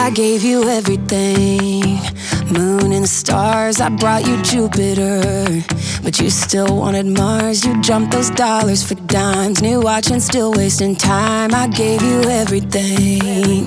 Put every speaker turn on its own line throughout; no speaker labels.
I gave you everything, moon and the stars, I brought you Jupiter, but you still wanted Mars. You jumped those dollars for dimes, new watch and still wasting time. I gave you everything.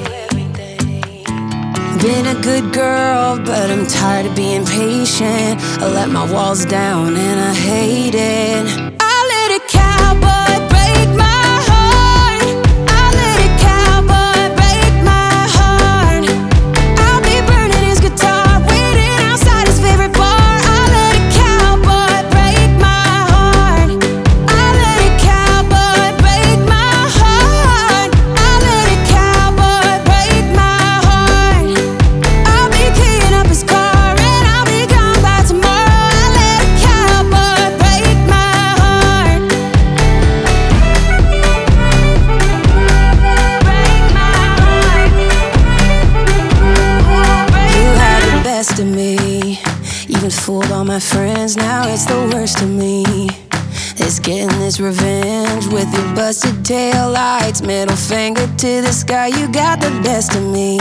Been a good girl, but I'm tired of being patient. I let my walls down and I hate it. I let a cowboy break my heart. I let a cowboy break my heart. I'll be burning his guitar, waiting outside his favorite bar. I let a cowboy break my heart. I let a cowboy break my heart. I let a cowboy break my heart. I'll be keying up his car and I'll be gone by tomorrow. I let a cowboy break my heart. Break my heart. You had the best of me, even fooled all my friends. Now it's the worst of me. It's getting this revenge with your busted tail lights, middle finger to the sky. You got the best of me.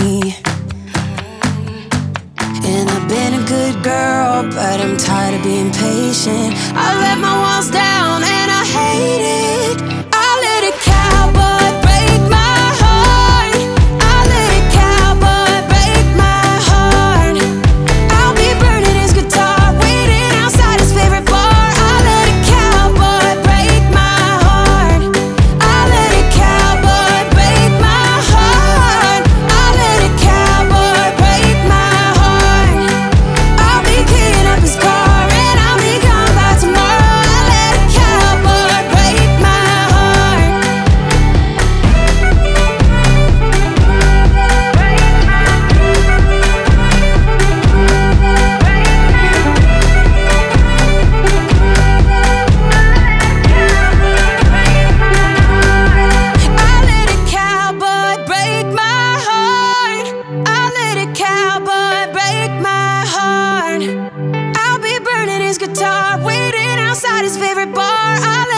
And I've been a good girl, but I'm tired of being patient. I let my walls down and I hate it. I let a cowboy break my heart. I let a cowboy break my heart. I'll be burning his guitar, waiting outside his favorite bar. I let a cowboy break my heart. I let a cowboy break my heart. I let a cowboy break my heart. I'll be keying up his car and I'll be gone by tomorrow. I let a cowboy break my heart. I let a cowboy break my heart. I let a cowboy break my heart. I'll be burning his guitar, waiting outside his favorite bar. I let